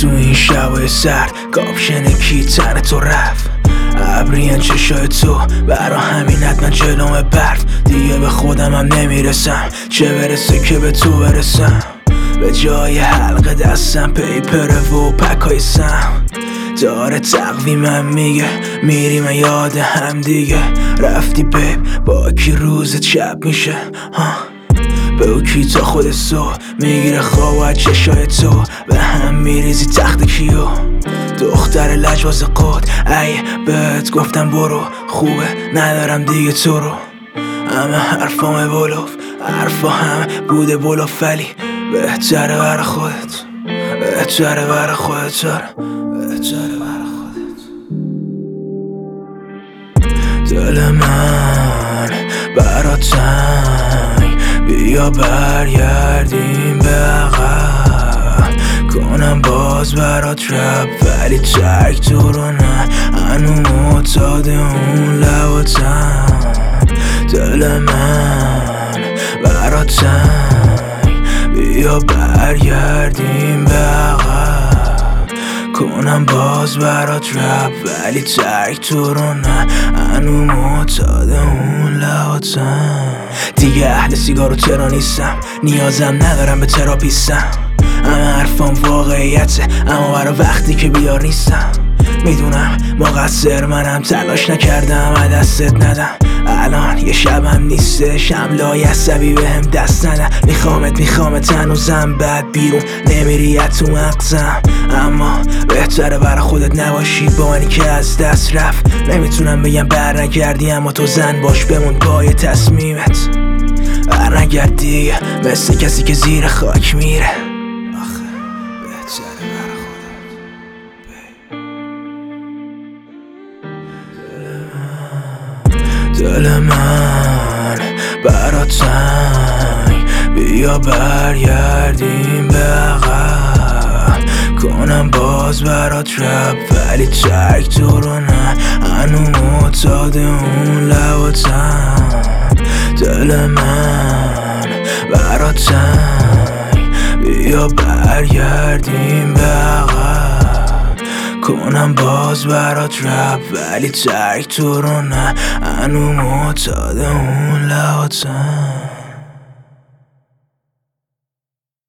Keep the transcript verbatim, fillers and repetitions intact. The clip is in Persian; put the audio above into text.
تو این شبای سرد کاپشن کی تن تو رفت ابریان چشای تو برا همین حتما جلوم برد دیگه به خودم هم نمیرسم چه برسه که به تو برسم به جای حلقه دستم پیپره و پکای سم داره تقویمم میگه میریم یاد هم دیگه رفتی بیب با کی روز چپ میشه ها به او کی تا خود سو میگیره خواب و چشای تو به هم میریزی تخت کیو دختر لجواز قد ای بهت گفتم برو خوبه ندارم دیگه تو رو همه حرفامه بلوف حرفا همه بوده بلوف ولی بهتره بر خودت بهتره بر خودت بهتره بر خودت دل من برا تنگ بیا برگردیم به عقب کنم باز برات رپ ولی ترک تو رو نه هنو معتاد اون لباتم دل من برا تنگ بیا برگردیم به عقب کنم باز برات رپ ولی ترک تو رو نه هنو معتاد اون لباتم دیگه اهل سیگار و ترا نیستم نیازم ندارم به تراپیستم همه حرفام واقعیته اما برا وقتی که بیار نیستم میدونم مقصر منم تلاش نکردم از دستت ندم الان یه شبم نیسته شملای عصبی بهم دست ندم میخوامت میخوامت هنوزم بعد بیرون نمیری تو مغزم اما بهتره برا خودت نباشی با منی که از دست رفت نمیتونم بگم بر نگردی اما تو زن باش بمون پای تصمیمت بر نگردی مثل کسی که زیر خاک میره آخه بهتره برا خودت دل من برا تنگ بیا برگردیم به عقب کنم باز برات رپ ولی ترک تو رو نه هنو معتاد اون لباتم دل من برا تنگ بیا برگردیم به عقب کنم باز برات رپ ولی ترک تو رو نه هنو معتاد اون لباتم